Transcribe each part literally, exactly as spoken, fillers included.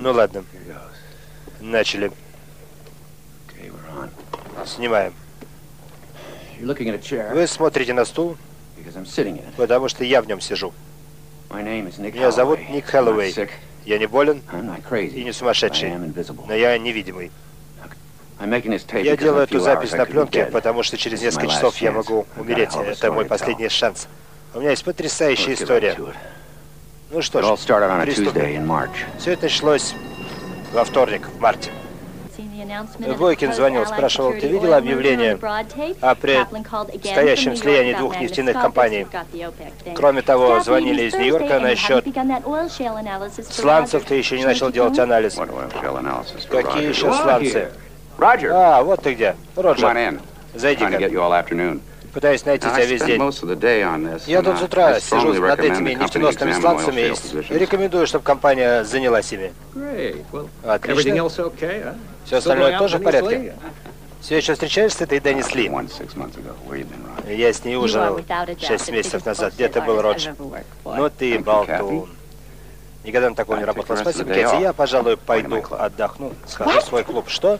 Ну ладно. Начали. Снимаем. Вы смотрите на стул, потому что я в нем сижу. Меня зовут Ник Хэллоуэй. Я не болен и не сумасшедший, но я невидимый. Я делаю эту запись на пленке, потому что через несколько часов я могу умереть. Это мой последний шанс. У меня есть потрясающая история. Ну что ж, приступим. Все это началось во вторник, в марте. Войкин звонил, спрашивал, ты видел объявление о предстоящем слиянии двух нефтяных компаний? Кроме того, звонили из Нью-Йорка насчет сланцев, ты еще не начал делать анализ. Какие еще сланцы? А, вот ты где. Роджер, зайди-ка. Пытаюсь найти тебя весь день. Я тут с утра сижу над этими нефтеносными сланцами и рекомендую, чтобы компания занялась ими. Отлично. Все остальное тоже в порядке? Все еще встречаешься с этой Деннис Ли? Я с ней ужинал шесть месяцев назад. Где ты был, Родж? Ну ты болтун. Никогда на таком не работал. Спасибо, Кэти. Я, пожалуй, пойду отдохну. Схожу в свой клуб. Что?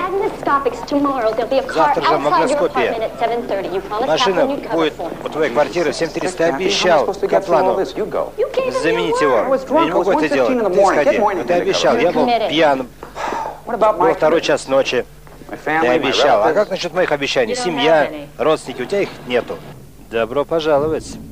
Завтра же магноскопия. Машина будет у твоей квартиры в семь тридцать. Ты обещал Каплану заменить его. Я не могу это делать. Ты сходи. Но ты обещал. Я был пьян. Был второй час ночи. Ты обещал. А как насчет моих обещаний? Семья, родственники. У тебя их нету. Добро пожаловать.